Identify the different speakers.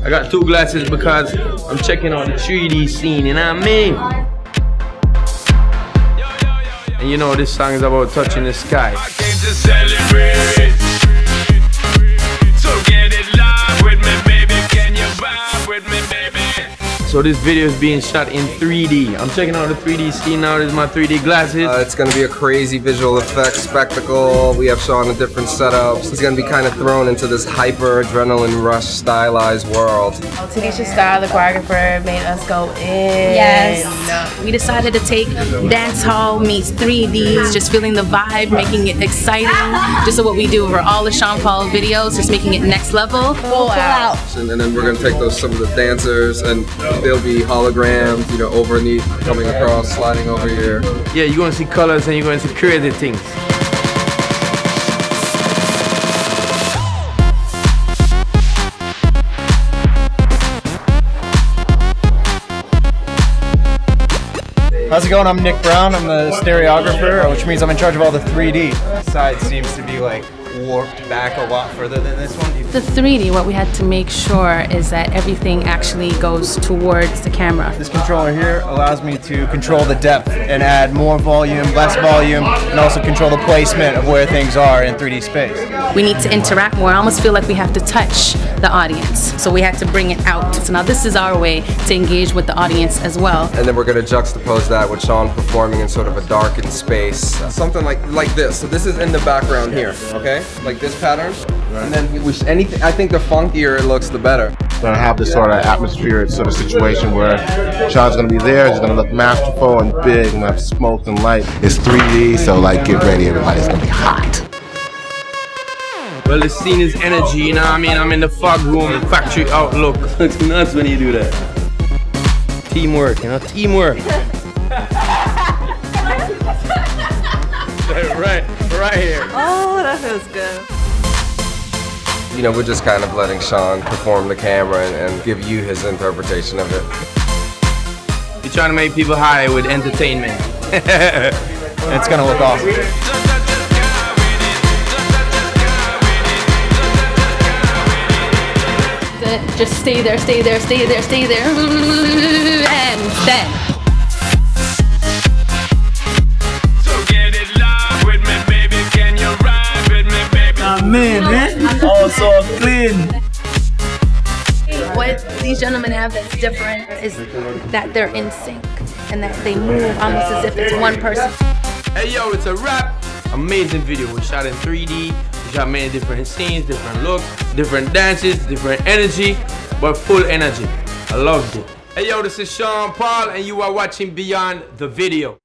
Speaker 1: I got 2 glasses because I'm checking out the 3D scene, you know what I mean? And you know this song is about touching the sky.
Speaker 2: I came to celebrate. So get it live with me, baby. Can you vibe with me, baby?
Speaker 1: So this video is being shot in 3D. I'm checking out the 3D scene now. This is my 3D glasses.
Speaker 3: It's going to be a crazy visual effects spectacle. We have Sean in different setups. He's going to be kind of thrown into this hyper adrenaline rush stylized world.
Speaker 4: Tanisha Starr, the choreographer, made us go in.
Speaker 5: Yes. We decided to take dance hall meets 3D, just feeling the vibe, making it exciting. Just so what we do for all the Sean Paul videos, just making it next level.
Speaker 4: Full out.
Speaker 3: And then we're going to take some of the dancers, and they'll be holograms, you know, overneath, coming across, sliding over here.
Speaker 1: Yeah, you're going to see colors and you're going to see crazy things.
Speaker 6: How's it going? I'm Nick Brown. I'm the stereographer, which means I'm in charge of all the 3D. This side seems to be like warped back a lot further than this one.
Speaker 5: The 3D, what we had to make sure is that everything actually goes towards the camera.
Speaker 6: This controller here allows me to control the depth and add more volume, less volume, and also control the placement of where things are in 3D space.
Speaker 5: We need to interact more. I almost feel like we have to touch the audience. So we had to bring it out. So now this is our way to engage with the audience as well.
Speaker 3: And then we're going to juxtapose that with Sean performing in sort of a darkened space. Something like this. So this is in the background here, okay? Like this pattern. And then I think the funkier it looks, the better.
Speaker 7: Gonna have this sort of atmospheric sort of situation where Sean's gonna be there, he's gonna look masterful and big, and have smoke and light. It's 3D, so like get ready, everybody's gonna be hot.
Speaker 1: Well, the scene is energy, you know what I mean? I'm in the fog room, factory outlook. It's nuts when you do that. Teamwork, you know, teamwork. right here.
Speaker 4: Oh, that feels good.
Speaker 3: You know, we're just kind of letting Sean perform the camera and give you his interpretation of it.
Speaker 1: You're trying to make people high with entertainment.
Speaker 6: It's gonna look awesome.
Speaker 5: Just stay there, stay there, stay there, stay there, and then.
Speaker 8: Man, all so clean.
Speaker 5: What these gentlemen have that's different is that they're in sync and that they move almost as if it's one person.
Speaker 1: Hey yo, it's a wrap. Amazing video. We shot in 3D. We shot many different scenes, different looks, different dances, different energy, but full energy. I loved it. Hey yo, this is Sean Paul and you are watching Beyond the Video.